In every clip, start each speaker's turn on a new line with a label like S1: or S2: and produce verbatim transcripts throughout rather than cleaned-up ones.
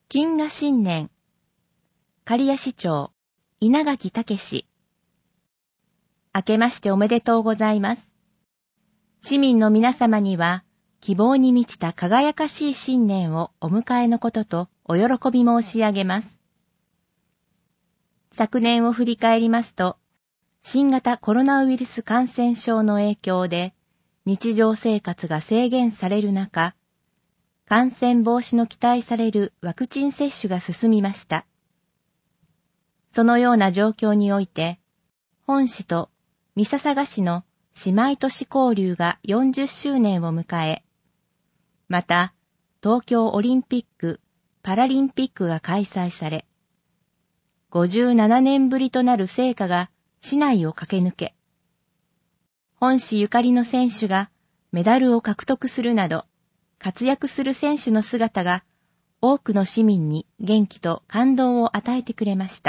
S1: 金賀新年、刈谷市長、稲垣武氏。明けましておめでとうございます。市民の皆様には、希望に満ちた輝かしい新年をお迎えのこととお喜び申し上げます。昨年を振り返りますと、新型コロナウイルス感染症の影響で日常生活が制限される中、感染防止の期待されるワクチン接種が進みました。そのような状況において、本市と三笹市の姉妹都市交流がよんじゅっしゅうねんを迎え、また東京オリンピック・パラリンピックが開催され、ごじゅうななねんぶりとなる聖火が市内を駆け抜け、本市ゆかりの選手がメダルを獲得するなど、活躍する選手の姿が多くの市民に元気と感動を与えてくれました。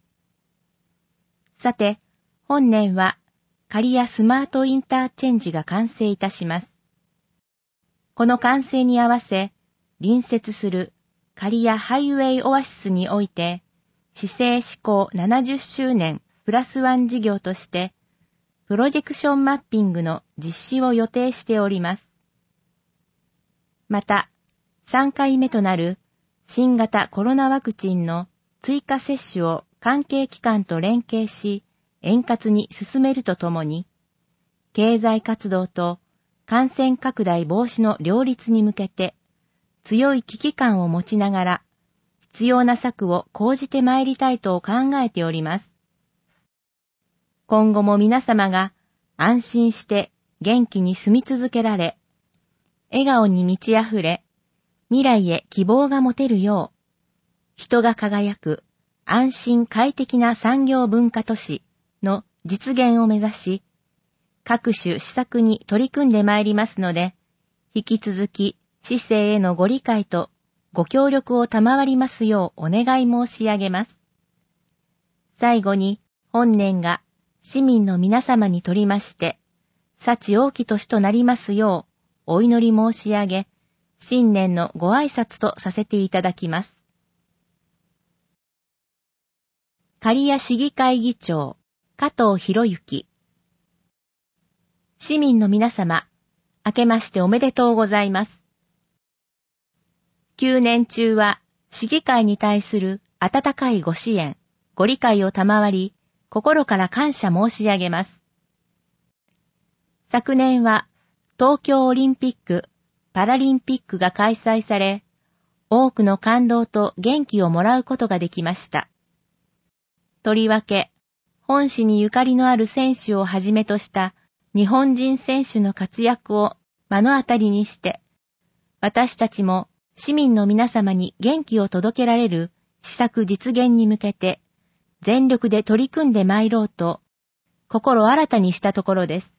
S1: さて、本年は刈谷スマートインターチェンジが完成いたします。この完成に合わせ、隣接する刈谷ハイウェイオアシスにおいて、市政施行ななじゅっしゅうねんプラスワン事業として、プロジェクションマッピングの実施を予定しております。また、さんかいめとなる新型コロナワクチンの追加接種を関係機関と連携し、円滑に進めるとともに、経済活動と感染拡大防止の両立に向けて、強い危機感を持ちながら、必要な策を講じてまいりたいと考えております。今後も皆様が安心して元気に住み続けられ、笑顔に満ち溢れ、未来へ希望が持てるよう、人が輝く安心快適な産業文化都市の実現を目指し、各種施策に取り組んでまいりますので、引き続き市政へのご理解とご協力を賜りますようお願い申し上げます。最後に本年が市民の皆様にとりまして、幸多き年となりますよう、お祈り申し上げ、新年のご挨拶とさせていただきます。刈谷市議会議長、加藤博之。市民の皆様、明けましておめでとうございます。旧年中は市議会に対する温かいご支援、ご理解を賜り、心から感謝申し上げます。昨年は、東京オリンピック・パラリンピックが開催され、多くの感動と元気をもらうことができました。とりわけ、本市にゆかりのある選手をはじめとした日本人選手の活躍を目の当たりにして、私たちも市民の皆様に元気を届けられる施策実現に向けて、全力で取り組んでまいろうと、心新たにしたところです。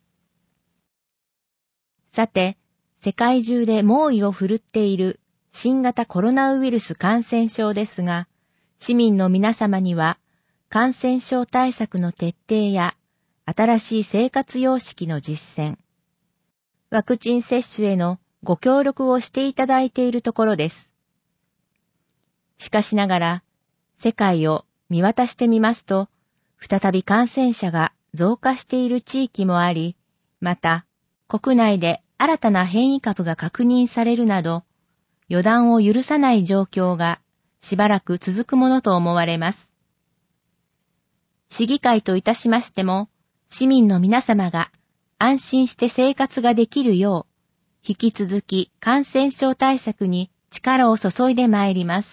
S1: さて、世界中で猛威を振るっている新型コロナウイルス感染症ですが、市民の皆様には感染症対策の徹底や新しい生活様式の実践、ワクチン接種へのご協力をしていただいているところです。しかしながら、世界を見渡してみますと、再び感染者が増加している地域もあり、また、国内で新たな変異株が確認されるなど、予断を許さない状況がしばらく続くものと思われます。市議会といたしましても、市民の皆様が安心して生活ができるよう、引き続き感染症対策に力を注いでまいります。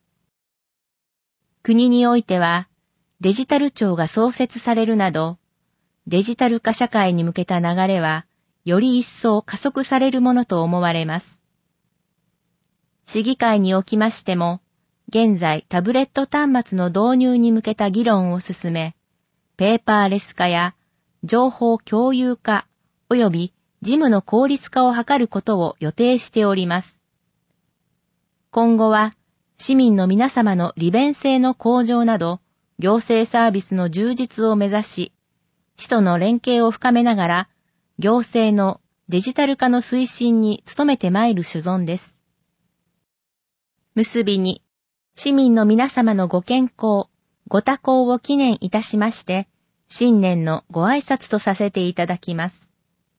S1: 国においては、デジタル庁が創設されるなど、デジタル化社会に向けた流れは、より一層加速されるものと思われます。市議会におきましても、現在タブレット端末の導入に向けた議論を進め、ペーパーレス化や情報共有化及び事務の効率化を図ることを予定しております。今後は市民の皆様の利便性の向上など、行政サービスの充実を目指し、市との連携を深めながら、行政のデジタル化の推進に努めてまいる所存です。 結びに、市民の皆様のご健康、ご多幸を祈念いたしまして、新年のご挨拶とさせていただきます。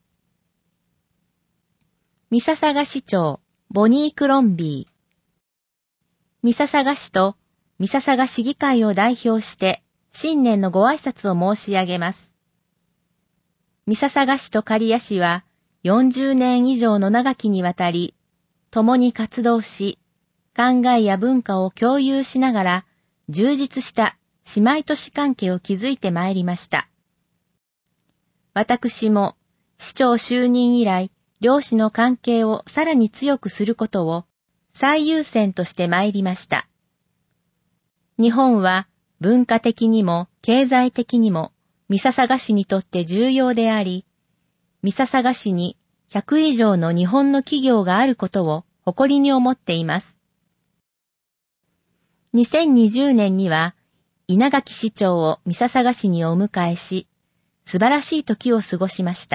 S1: ミササガ市長、ボニー・クロンビー。ミササガ市とミササガ市議会を代表して、新年のご挨拶を申し上げます。ミササガ市と刈谷市は、よんじゅうねん以上の長きにわたり、共に活動し、考えや文化を共有しながら、充実した姉妹都市関係を築いてまいりました。私も、市長就任以来、両市の関係をさらに強くすることを最優先としてまいりました。日本は文化的にも経済的にもミササガ市にとって重要であり、ミササガ市にひゃく以上の日本の企業があることを誇りに思っています。にせんにじゅうねんには稲垣市長をミササガ市にお迎えし、素晴らしい時を過ごしました。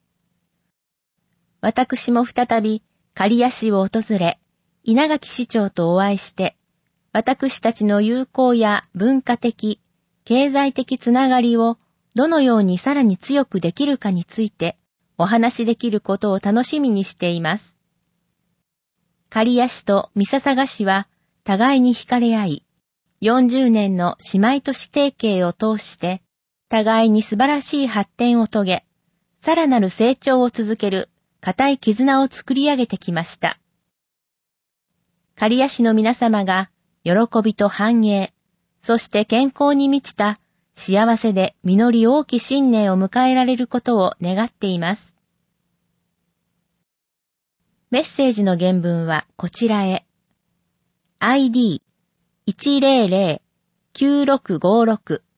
S1: 私も再び刈谷市を訪れ、稲垣市長とお会いして、私たちの友好や文化的、経済的つながりをどのようにさらに強くできるかについてお話しできることを楽しみにしています。刈谷市とミササガ市は互いに惹かれ合い、よんじゅうねんの姉妹都市提携を通して、互いに素晴らしい発展を遂げ、さらなる成長を続ける固い絆を作り上げてきました。刈谷市の皆様が喜びと繁栄、そして健康に満ちた幸せで実り多き新年を迎えられることを願っています。メッセージの原文はこちらへ。アイディー いちまるまる きゅうろくごろく